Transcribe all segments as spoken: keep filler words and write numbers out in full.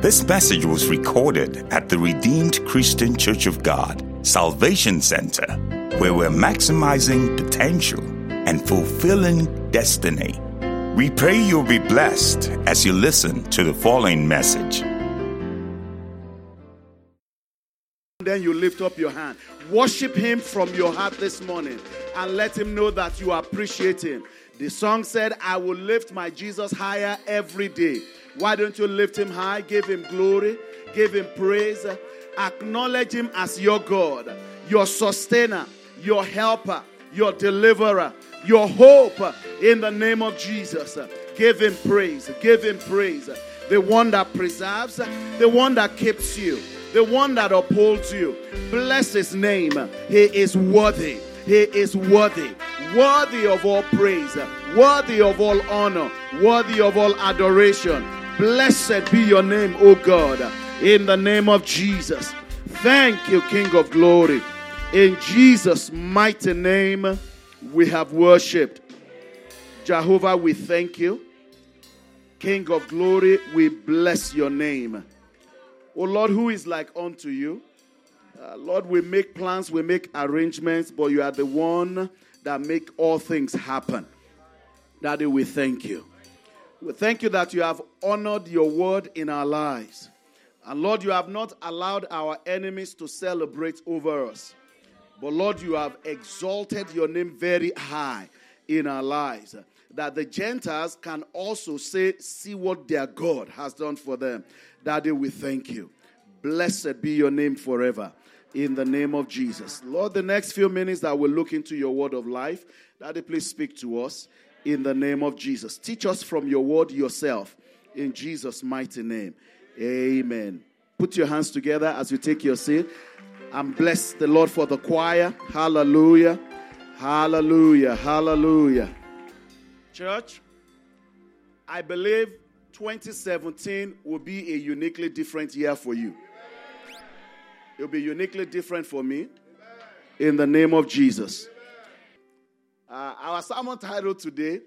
This message was recorded at the Redeemed Christian Church of God, Salvation Center, where we're maximizing potential and fulfilling destiny. We pray you'll be blessed as you listen to the following message. Then you lift up your hand. Worship him from your heart this morning and let him know that you appreciate him. The song said, I will lift my Jesus higher every day. Why don't you lift him high? Give him glory. Give him praise. Acknowledge him as your God, your sustainer, your helper, your deliverer, your hope in the name of Jesus. Give him praise. Give him praise. The one that preserves, the one that keeps you, the one that upholds you. Bless his name. He is worthy. He is worthy. Worthy of all praise. Worthy of all honor. Worthy of all adoration. Blessed be your name, O God, in the name of Jesus. Thank you, King of glory. In Jesus' mighty name, we have worshipped. Jehovah, we thank you. King of glory, we bless your name. Oh Lord, who is like unto you? Uh, Lord, we make plans, we make arrangements, but you are the one that make all things happen. Daddy, we thank you. We thank you that you have honored your word in our lives. And Lord, you have not allowed our enemies to celebrate over us. But Lord, you have exalted your name very high in our lives, that the Gentiles can also say, see what their God has done for them. Daddy, we thank you. Blessed be your name forever. In the name of Jesus. Lord, the next few minutes that we'll look into your word of life, Daddy, please speak to us in the name of Jesus. Teach us from your word yourself in Jesus' mighty name. Amen. Put your hands together as you take your seat and bless the Lord for the choir. Hallelujah. Hallelujah. Hallelujah. Church, I believe twenty seventeen will be a uniquely different year for you. It will be uniquely different for me in the name of Jesus. Uh, our sermon title today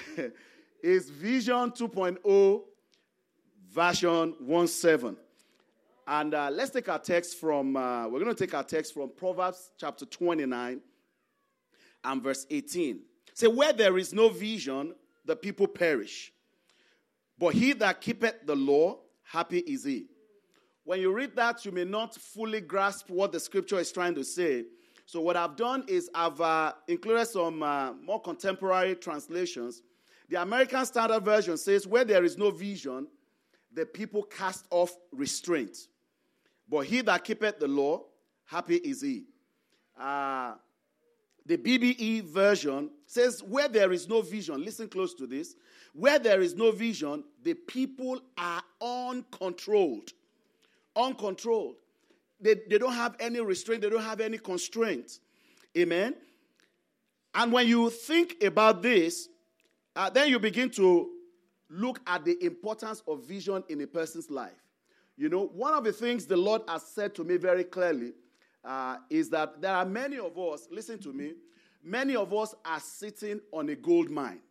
is Vision two point oh version one seven. And uh, let's take our text from, uh, we're going to take our text from Proverbs chapter twenty-nine and verse eighteen. Say, where there is no vision, the people perish. But he that keepeth the law, happy is he. When you read that, you may not fully grasp what the scripture is trying to say. So what I've done is I've uh, included some uh, more contemporary translations. The American Standard Version says, where there is no vision, the people cast off restraint. But he that keepeth the law, happy is he. Uh, the B B E version says, where there is no vision, listen close to this, where there is no vision, the people are uncontrolled. Uncontrolled. They, they don't have any restraint. They don't have any constraint. Amen. And when you think about this, uh, then you begin to look at the importance of vision in a person's life. You know, one of the things the Lord has said to me very clearly uh, is that there are many of us, listen to me, many of us are sitting on a gold mine.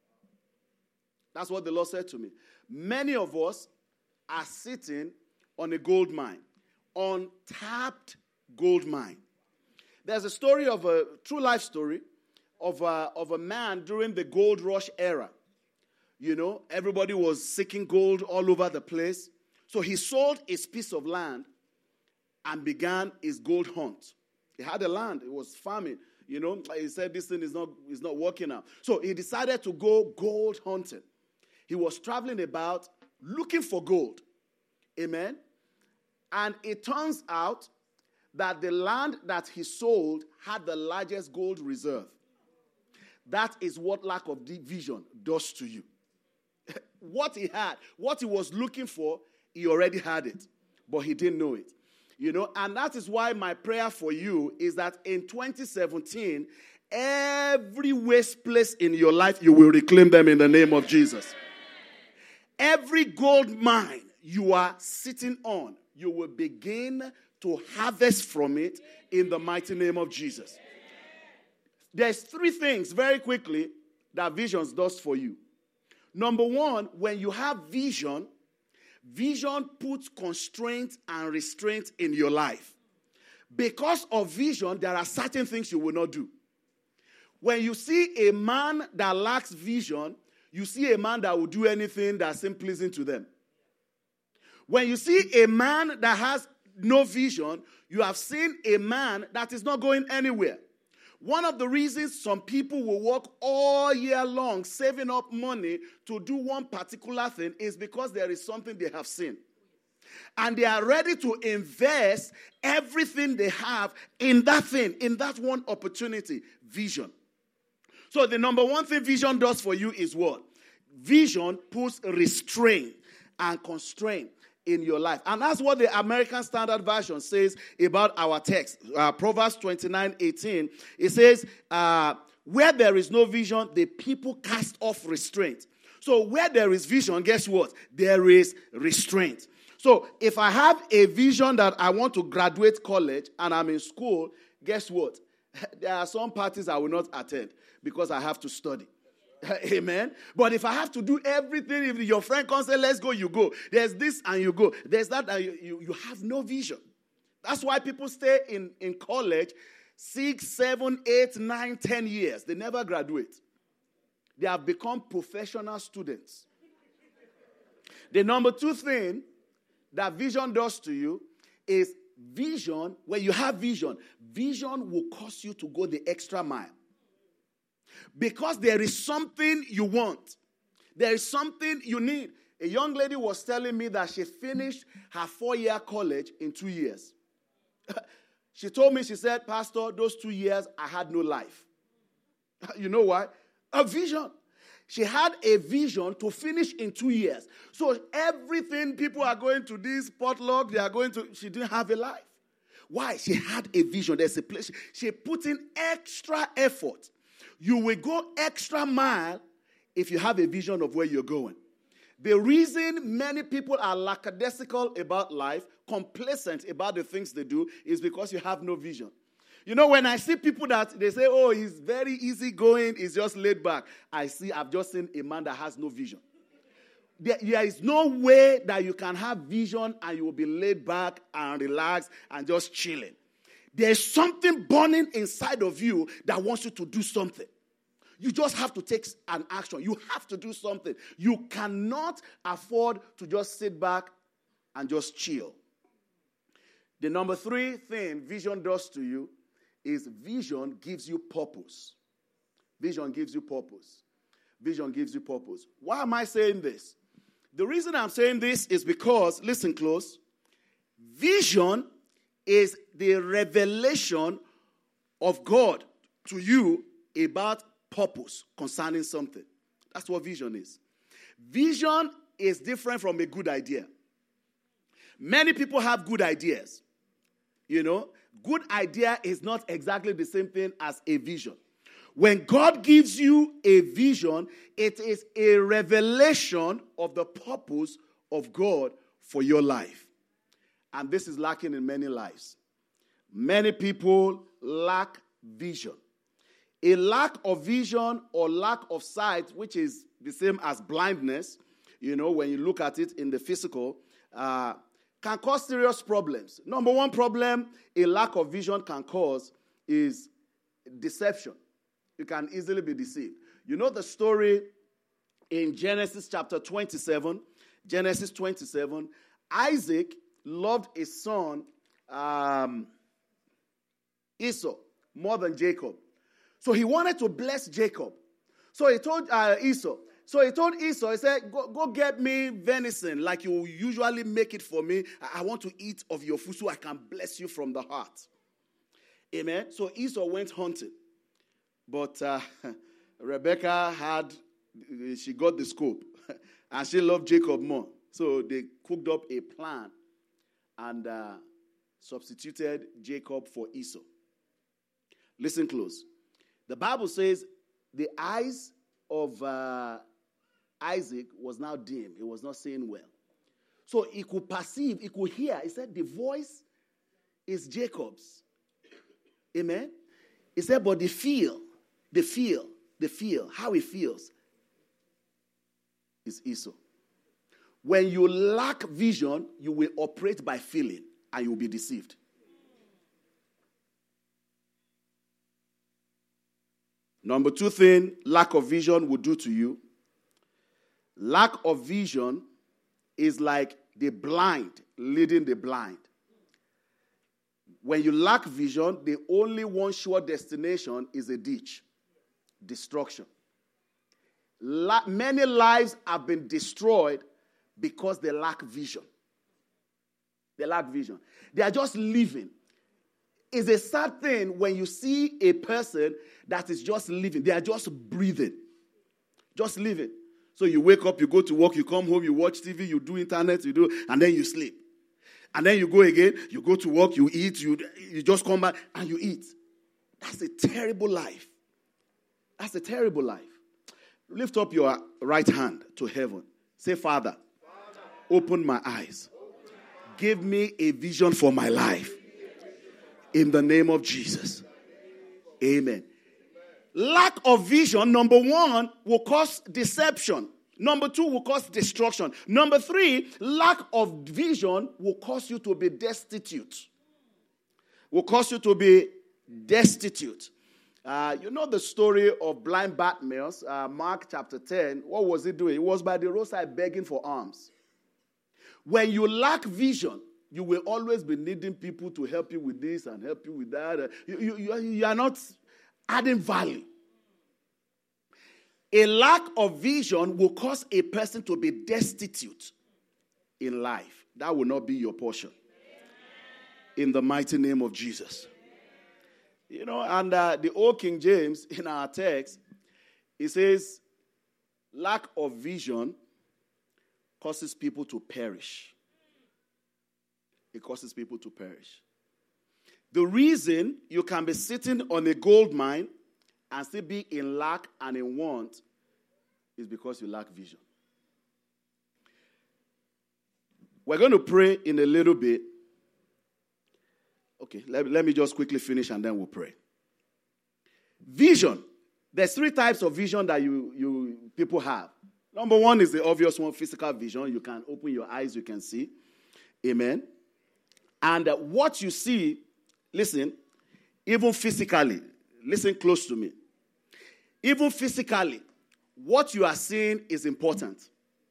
That's what the Lord said to me. Many of us are sitting on a gold mine, untapped gold mine. There's a story of a true life story of a, of a man during the gold rush era. You know, everybody was seeking gold all over the place. So he sold his piece of land and began his gold hunt. He had a land, it was farming. You know, he said this thing is not, is not working out. So he decided to go gold hunting. He was traveling about looking for gold. Amen. And it turns out that the land that he sold had the largest gold reserve. That is what lack of vision does to you. What he had, what he was looking for, he already had it, but he didn't know it. You know, and that is why my prayer for you is that in twenty seventeen, every waste place in your life, you will reclaim them in the name of Jesus. Every gold mine you are sitting on, you will begin to harvest from it in the mighty name of Jesus. There's three things very quickly that visions does for you. Number one, when you have vision, Vision puts constraint and restraint in your life. Because of vision, there are certain things you will not do. When you see a man that lacks vision, you see a man that will do anything that seems pleasing to them. When you see a man that has no vision, you have seen a man that is not going anywhere. One of the reasons some people will work all year long saving up money to do one particular thing is because there is something they have seen. And they are ready to invest everything they have in that thing, in that one opportunity, vision. So the number one thing vision does for you is what? Vision puts restraint and constraint in your life. And that's what the American Standard Version says about our text. Uh, Proverbs twenty-nine eighteen. It says, uh, where there is no vision, the people cast off restraint. So where there is vision, guess what? There is restraint. So if I have a vision that I want to graduate college and I'm in school, guess what? There are some parties I will not attend because I have to study. Amen. But if I have to do everything, if your friend comes and says, let's go, you go. There's this and you go. There's that and you, you, you have no vision. That's why people stay in, in college six, seven, eight, nine, ten years. They never graduate. They have become professional students. The number two thing that vision does to you is vision. When you have vision, vision will cause you to go the extra mile. Because there is something you want. There is something you need. A young lady was telling me that she finished her four-year college in two years. She told me, she said, Pastor, those two years, I had no life. You know why? A vision. She had a vision to finish in two years. So everything people are going to this potluck, they are going to, she didn't have a life. Why? She had a vision. There's a place. She put in extra effort. You will go extra mile if you have a vision of where you're going. The reason many people are lackadaisical about life, complacent about the things they do, is because you have no vision. You know, when I see people that they say, oh, he's very easygoing, he's just laid back. I see, I've just seen a man that has no vision. There, there is no way that you can have vision and you will be laid back and relaxed and just chilling. There's something burning inside of you that wants you to do something. You just have to take an action. You have to do something. You cannot afford to just sit back and just chill. The number three thing vision does to you is vision gives you purpose. Vision gives you purpose. Vision gives you purpose. Why am I saying this? The reason I'm saying this is because, listen close, vision is the revelation of God to you about purpose concerning something. That's what vision is. Vision is different from a good idea. Many people have good ideas. You know, good idea is not exactly the same thing as a vision. When God gives you a vision, it is a revelation of the purpose of God for your life. And this is lacking in many lives. Many people lack vision. A lack of vision or lack of sight, which is the same as blindness, you know, when you look at it in the physical, uh, can cause serious problems. Number one problem a lack of vision can cause is deception. You can easily be deceived. You know the story in Genesis chapter twenty-seven. Genesis twenty-seven. Isaac loved his son um, Esau more than Jacob. So he wanted to bless Jacob. So he told uh, Esau. So he told Esau, he said, go, go get me venison like you usually make it for me. I, I want to eat of your food so I can bless you from the heart. Amen. So Esau went hunting. But uh, Rebecca had, she got the scope. And she loved Jacob more. So they cooked up a plan and uh, substituted Jacob for Esau. Listen close. The Bible says the eyes of uh, Isaac was now dim. He was not seeing well. So he could perceive, he could hear. He said the voice is Jacob's. Amen? He said, but the feel, the feel, the feel, how he feels is Esau. When you lack vision, you will operate by feeling and you will be deceived. Number two thing lack of vision will do to you. Lack of vision is like the blind leading the blind. When you lack vision, the only one sure destination is a ditch. Destruction. La- many lives have been destroyed because they lack vision. They lack vision. They are just living. It's a sad thing when you see a person that is just living. They are just breathing. Just living. So you wake up, you go to work, you come home, you watch T V, you do internet, you do, and then you sleep. And then you go again, you go to work, you eat, you, you just come back, and you eat. That's a terrible life. That's a terrible life. Lift up your right hand to heaven. Say, Father, Father open my eyes. Open my Give me a vision for my life. In the name of Jesus. Amen. Lack of vision, number one, will cause deception. Number two will cause destruction. Number three, lack of vision will cause you to be destitute. Will cause you to be destitute. Uh, you know the story of blind Bartimaeus, uh, Mark chapter ten. What was he doing? He was by the roadside begging for alms. When you lack vision, you will always be needing people to help you with this and help you with that. You, you, you, you are not adding value. A lack of vision will cause a person to be destitute in life. That will not be your portion. In the mighty name of Jesus. You know, and uh, the old King James in our text, it says, lack of vision causes people to perish. It causes people to perish. The reason you can be sitting on a gold mine and still be in lack and in want is because you lack vision. We're going to pray in a little bit. Okay, let, let me just quickly finish and then we'll pray. Vision. There's three types of vision that you, you people have. Number one is the obvious one, physical vision. You can open your eyes, you can see. Amen. And uh, what you see, listen, even physically, listen close to me. Even physically, what you are seeing is important.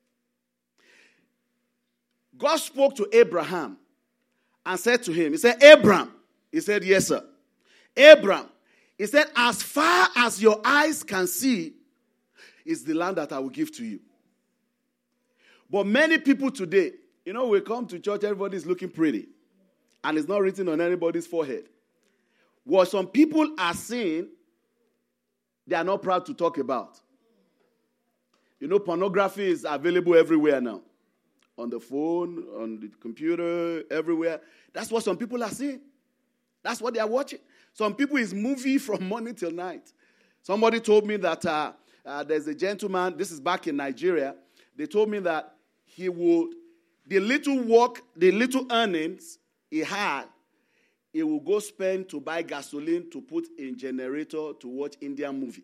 God spoke to Abraham and said to him, he said, Abraham. He said, yes, sir. Abraham. He said, as far as your eyes can see is the land that I will give to you. But many people today, you know, we come to church, everybody's looking pretty. And it's not written on anybody's forehead. What some people are seeing, they are not proud to talk about. You know, pornography is available everywhere now. On the phone, on the computer, everywhere. That's what some people are seeing. That's what they are watching. Some people is movie from morning till night. Somebody told me that uh, uh, there's a gentleman, this is back in Nigeria, they told me that he would, the little work, the little earnings he had, he will go spend to buy gasoline to put in generator to watch Indian movie.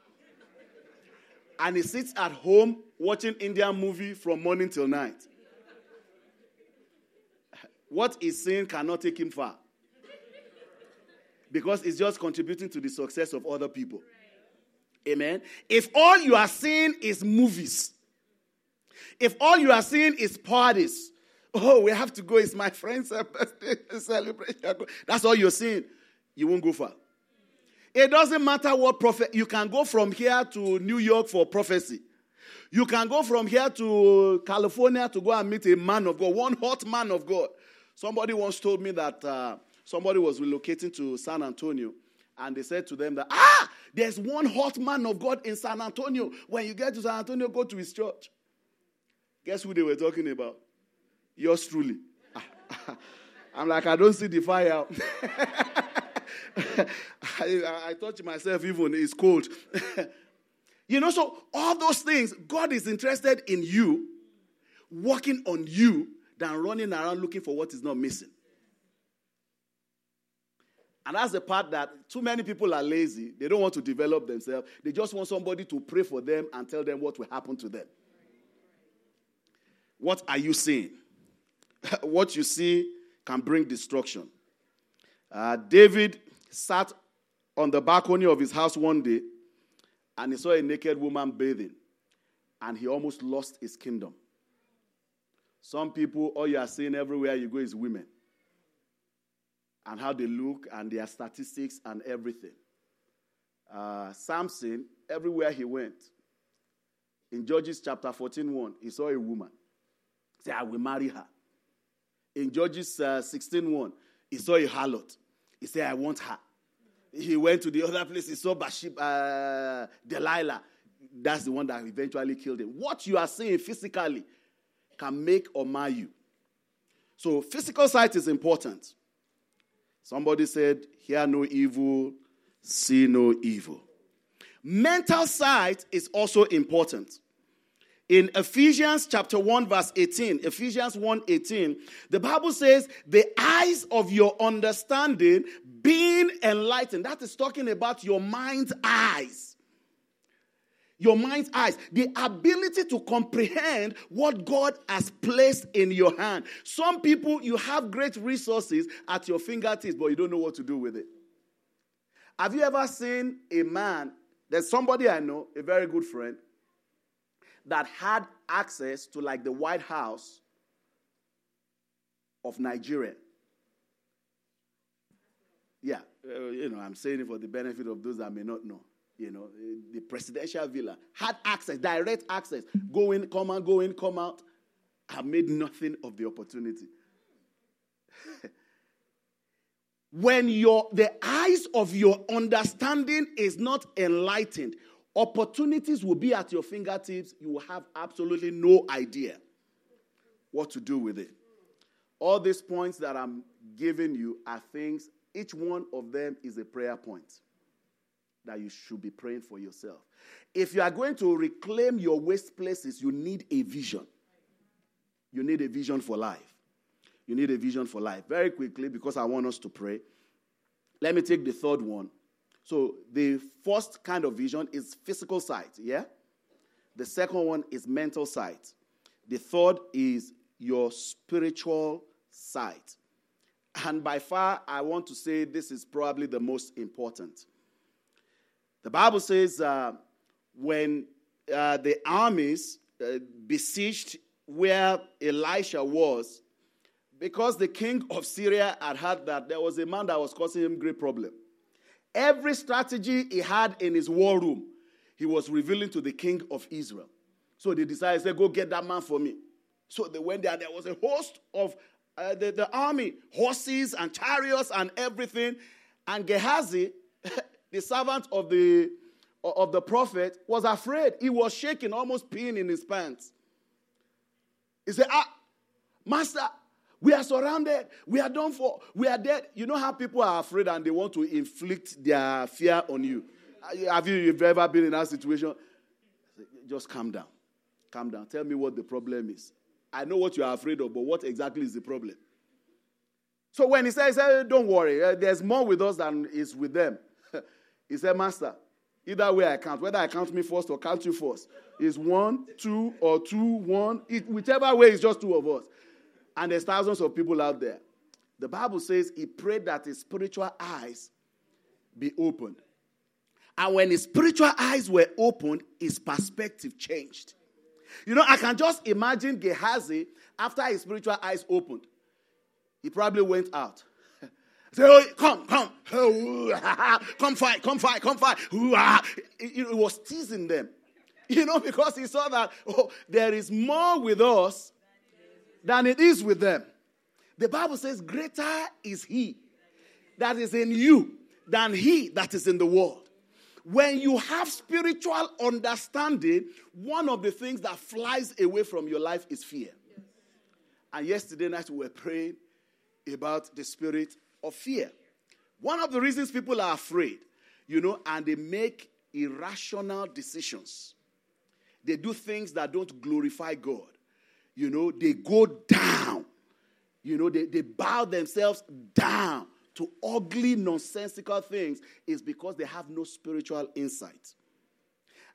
And he sits at home watching Indian movie from morning till night. What he's saying cannot take him far. Because it's just contributing to the success of other people. Amen. If all you are seeing is movies, if all you are seeing is parties, oh, we have to go, it's my friend's birthday celebration. That's all you're seeing. You won't go far. It doesn't matter what prophet. You can go from here to New York for prophecy. You can go from here to California to go and meet a man of God, one hot man of God. Somebody once told me that uh, somebody was relocating to San Antonio, and they said to them that, ah, there's one hot man of God in San Antonio. When you get to San Antonio, go to his church. Guess who they were talking about? Yours truly. I'm like, I don't see the fire. I, I touch myself even, it's cold. You know, so all those things, God is interested in you, working on you, than running around looking for what is not missing. And that's the part that too many people are lazy. They don't want to develop themselves. They just want somebody to pray for them and tell them what will happen to them. What are you seeing? What you see can bring destruction. Uh, David sat on the balcony of his house one day, and he saw a naked woman bathing, and he almost lost his kingdom. Some people, all you are seeing everywhere you go is women, and how they look, and their statistics, and everything. Uh, Samson, everywhere he went, in Judges chapter fourteen one, he saw a woman. He said, I will marry her. In Judges uh, sixteen one, he saw a harlot. He said, I want her. He went to the other place. He saw Bathsheba, uh, Delilah. That's the one that eventually killed him. What you are seeing physically can make or mar you. So physical sight is important. Somebody said, hear no evil, see no evil. Mental sight is also important. In Ephesians chapter one verse eighteen, Ephesians one eighteen, the Bible says, the eyes of your understanding being enlightened. That is talking about your mind's eyes. Your mind's eyes. The ability to comprehend what God has placed in your hand. Some people, you have great resources at your fingertips, but you don't know what to do with it. Have you ever seen a man, there's somebody I know, a very good friend, that had access to like the White House of Nigeria. Yeah, uh, you know, I'm saying it for the benefit of those that may not know. You know, the presidential villa had access, direct access. Go in, come out, go in, come out. I made nothing of the opportunity. When your the eyes of your understanding is not enlightened, opportunities will be at your fingertips. You will have absolutely no idea what to do with it. All these points that I'm giving you are things, each one of them is a prayer point that you should be praying for yourself. If you are going to reclaim your waste places, you need a vision. You need a vision for life. You need a vision for life. Very quickly, because I want us to pray, let me take the third one. So the first kind of vision is physical sight, yeah? The second one is mental sight. The third is your spiritual sight. And by far, I want to say this is probably the most important. The Bible says uh, when uh, the armies uh, besieged where Elisha was, because the king of Syria had heard that there was a man that was causing him great problem. Every strategy he had in his war room, he was revealing to the king of Israel. So they decided, say, go get that man for me. So they went there. There was a host of uh, the, the army, horses and chariots and everything. And Gehazi, the servant of the, of the prophet, was afraid. He was shaking, almost peeing in his pants. He said, ah, master, we are surrounded. We are done for. We are dead. You know how people are afraid and they want to inflict their fear on you. Have you you've ever been in that situation? Just calm down. Calm down. Tell me what the problem is. I know what you are afraid of, but what exactly is the problem? So when he said, he said, don't worry. There's more with us than is with them. He said, master, either way I count, whether I count me first or count you first, is one, two, or two, one. It, whichever way, it's just two of us. And there's thousands of people out there. The Bible says he prayed that his spiritual eyes be opened. And when his spiritual eyes were opened, his perspective changed. You know, I can just imagine Gehazi, after his spiritual eyes opened, he probably went out. Say, oh, come, come. Come fight, come fight, come fight. He was teasing them. You know, because he saw that, oh, there is more with us than it is with them. The Bible says, greater is he that is in you than he that is in the world. When you have spiritual understanding, one of the things that flies away from your life is fear. Yes. And yesterday night we were praying about the spirit of fear. One of the reasons people are afraid, you know, and they make irrational decisions. They do things that don't glorify God. You know, they go down. You know, they, they bow themselves down to ugly, nonsensical things, is because they have no spiritual insight.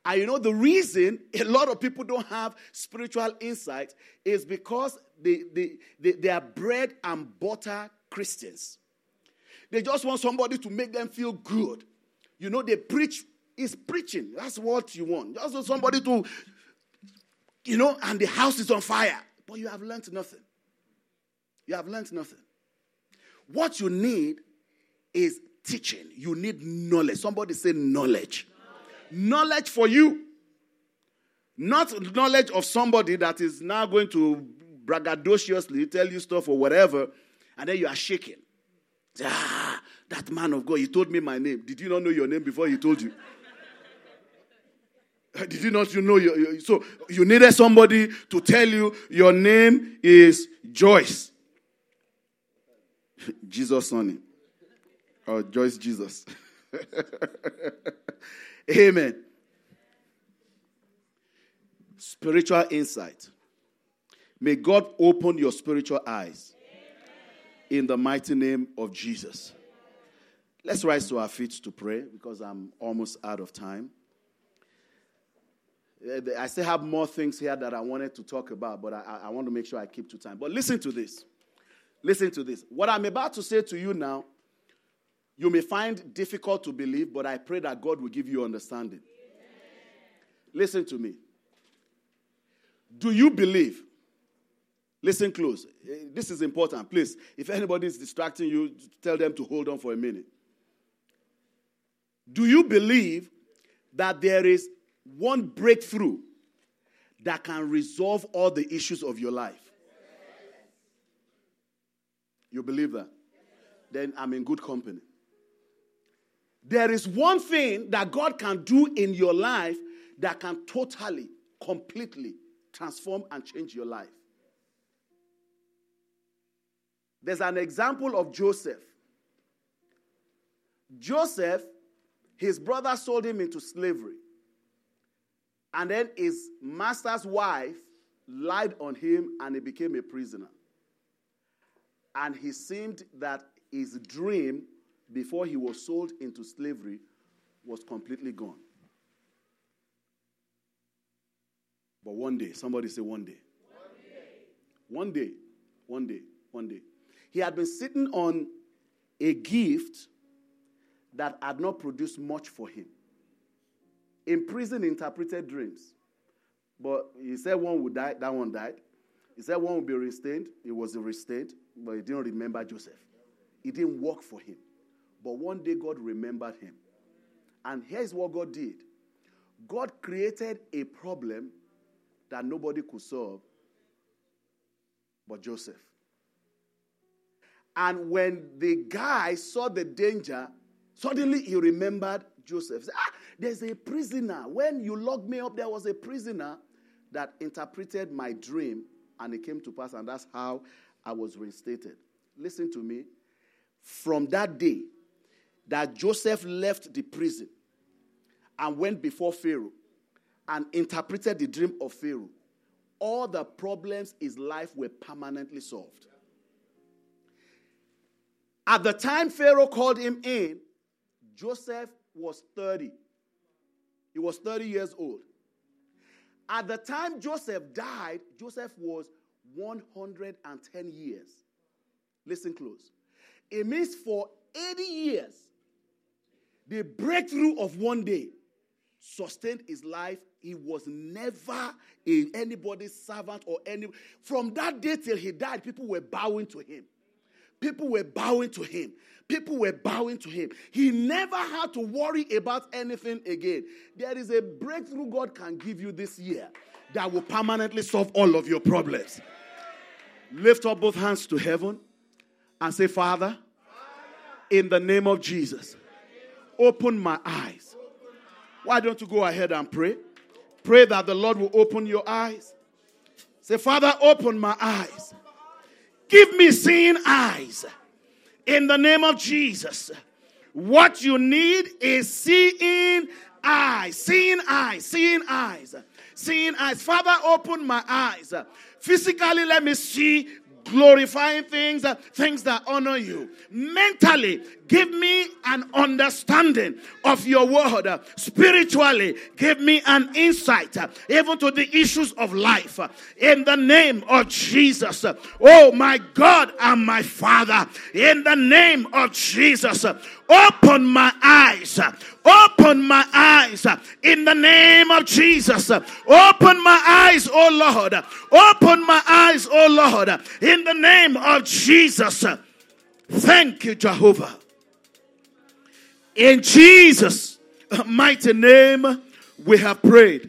And you know, the reason a lot of people don't have spiritual insight is because they, they, they, they are bread and butter Christians. They just want somebody to make them feel good. You know, they preach, it's preaching. That's what you want. Just want somebody to, you know, and the house is on fire. But you have learned nothing. You have learned nothing. What you need is teaching. You need knowledge. Somebody say knowledge. Knowledge for you. Not knowledge of somebody that is now going to braggadociously tell you stuff or whatever, and then you are shaking. Ah, that man of God, he told me my name. Did you not know your name before he told you? Did you not you know your, your so you needed somebody to tell you your name is Joyce. Jesus Sonny. Or Joyce Jesus. Amen. Spiritual insight. May God open your spiritual eyes. Amen. In the mighty name of Jesus. Let's rise to our feet to pray because I'm almost out of time. I still have more things here that I wanted to talk about, but I, I want to make sure I keep to time. But listen to this. Listen to this. What I'm about to say to you now, you may find difficult to believe, but I pray that God will give you understanding. Amen. Listen to me. Do you believe? Listen close. This is important. Please, if anybody is distracting you, tell them to hold on for a minute. Do you believe that there is one breakthrough that can resolve all the issues of your life? You believe that? Then I'm in good company. There is one thing that God can do in your life that can totally, completely transform and change your life. There's an example of Joseph. Joseph, his brother sold him into slavery. And then his master's wife lied on him and he became a prisoner. And he seemed that his dream before he was sold into slavery was completely gone. But one day, somebody say one day. One day. One day, one day, one day. He had been sitting on a gift that had not produced much for him. In prison, he interpreted dreams. But he said one would die, that one died. He said one would be restained. It was restained, but he didn't remember Joseph. It didn't work for him. But one day God remembered him. And here's what God did. God created a problem that nobody could solve but Joseph. And when the guy saw the danger, suddenly he remembered Joseph. He said, ah, there's a prisoner. When you locked me up, there was a prisoner that interpreted my dream, and it came to pass, and that's how I was reinstated. Listen to me. From that day that Joseph left the prison and went before Pharaoh and interpreted the dream of Pharaoh, all the problems in his life were permanently solved. At the time Pharaoh called him in, Joseph was thirty. He was thirty years old. At the time Joseph died, Joseph was one hundred ten years. Listen close. It means for eighty years, the breakthrough of one day sustained his life. He was never a, anybody's servant or any. From that day till he died, people were bowing to him. People were bowing to him. People were bowing to him. He never had to worry about anything again. There is a breakthrough God can give you this year that will permanently solve all of your problems. Lift up both hands to heaven and say, Father, in the name of Jesus, open my eyes. Why don't you go ahead and pray? Pray that the Lord will open your eyes. Say, Father, open my eyes. Give me seeing eyes. In the name of Jesus. What you need is seeing eyes. Seeing eyes. Seeing eyes. Seeing eyes. Father, open my eyes. Physically, let me see glorifying things, things that honor you. Mentally, Give me an understanding of your word. Spiritually, give me an insight, even to the issues of life. In the name of Jesus. Oh, my God and my Father. In the name of Jesus. Open my eyes. Open my eyes. In the name of Jesus. Open my eyes, oh Lord. Open my eyes, oh Lord. In the name of Jesus. Thank you, Jehovah. In Jesus' mighty name, we have prayed.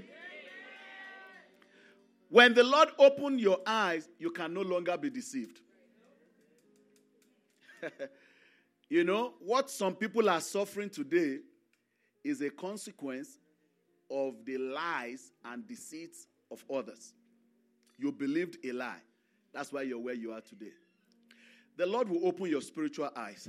When the Lord opened your eyes, you can no longer be deceived. You know, what some people are suffering today is a consequence of the lies and deceits of others. You believed a lie. That's why you're where you are today. The Lord will open your spiritual eyes.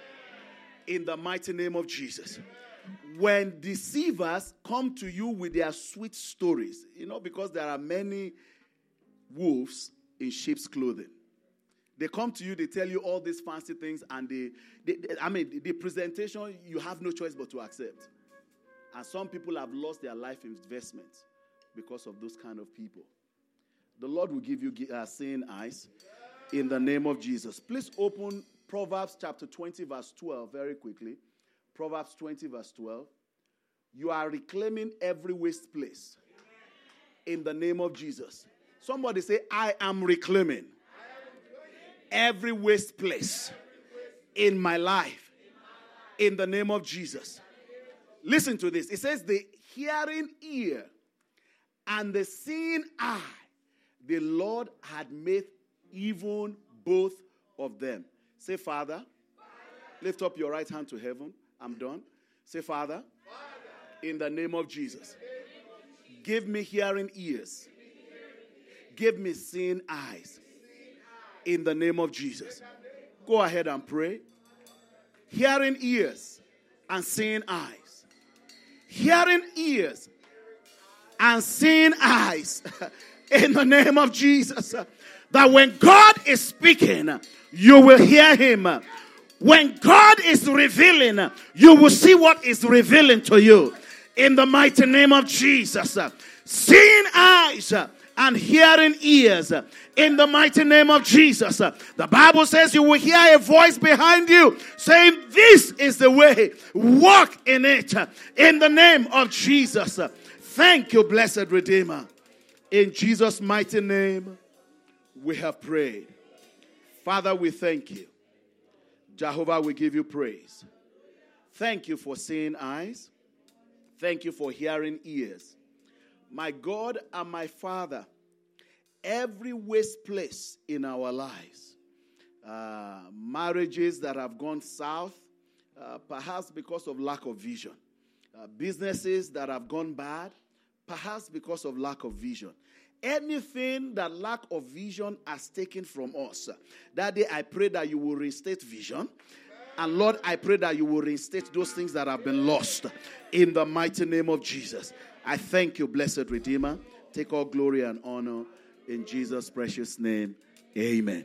In the mighty name of Jesus. When deceivers come to you with their sweet stories, you know, because there are many wolves in sheep's clothing. They come to you, they tell you all these fancy things, and they, they, they I mean, the, the presentation, you have no choice but to accept. And some people have lost their life investments because of those kind of people. The Lord will give you uh, seeing eyes in the name of Jesus. Please open Proverbs chapter twenty, verse twelve, very quickly. Proverbs twenty, verse twelve. You are reclaiming every waste place in the name of Jesus. Somebody say, I am reclaiming every waste place in my life in the name of Jesus. Listen to this. It says, the hearing ear and the seeing eye, the Lord had made even both of them. Say, Father, Father. Lift up your right hand to heaven. I'm done. Say, Father, Father. In the name of Jesus, give me hearing ears. Give me seeing eyes. In the name of Jesus. Go ahead and pray. Hearing ears and seeing eyes. Hearing ears and seeing eyes. In the name of Jesus. That when God is speaking, you will hear him. When God is revealing, you will see what is revealing to you. In the mighty name of Jesus. Seeing eyes and hearing ears. In the mighty name of Jesus. The Bible says you will hear a voice behind you saying, this is the way. Walk in it. In the name of Jesus. Thank you, blessed Redeemer. In Jesus' mighty name, we have prayed. Father, we thank you. Jehovah, we give you praise. Thank you for seeing eyes. Thank you for hearing ears. My God and my Father, every waste place in our lives, uh, marriages that have gone south, uh, perhaps because of lack of vision, uh, businesses that have gone bad, perhaps because of lack of vision. Anything that lack of vision has taken from us, that day I pray that you will reinstate vision. And Lord, I pray that you will reinstate those things that have been lost in the mighty name of Jesus. I thank you, blessed Redeemer. Take all glory and honor in Jesus' precious name. Amen.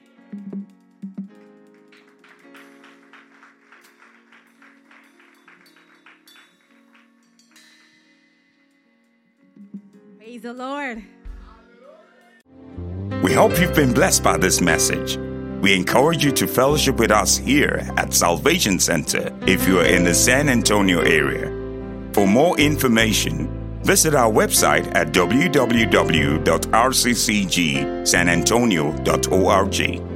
Praise the Lord. We hope you've been blessed by this message. We encourage you to fellowship with us here at Salvation Center if you are in the San Antonio area. For more information, visit our website at w w w dot r c c g san antonio dot org.